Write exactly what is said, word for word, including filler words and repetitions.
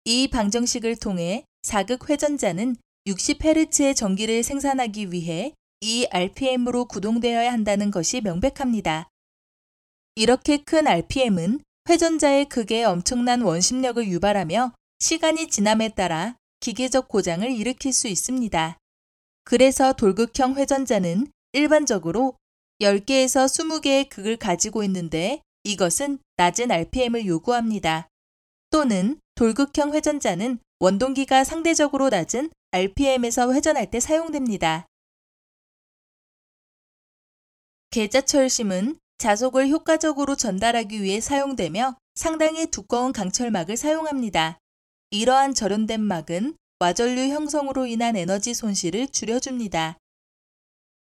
이 방정식을 통해 사극 회전자는 육십 헤르츠의 전기를 생산하기 위해 이 알피엠으로 구동되어야 한다는 것이 명백합니다. 이렇게 큰 알피엠은 회전자의 극에 엄청난 원심력을 유발하며 시간이 지남에 따라 기계적 고장을 일으킬 수 있습니다. 그래서 돌극형 회전자는 일반적으로 열 개에서 이십 개의 극을 가지고 있는데 이것은 낮은 알피엠을 요구합니다. 또는 돌극형 회전자는 원동기가 상대적으로 낮은 알피엠에서 회전할 때 사용됩니다. 계자철심은 자속을 효과적으로 전달하기 위해 사용되며 상당히 두꺼운 강철막을 사용합니다. 이러한 절연된 막은 와전류 형성으로 인한 에너지 손실을 줄여줍니다.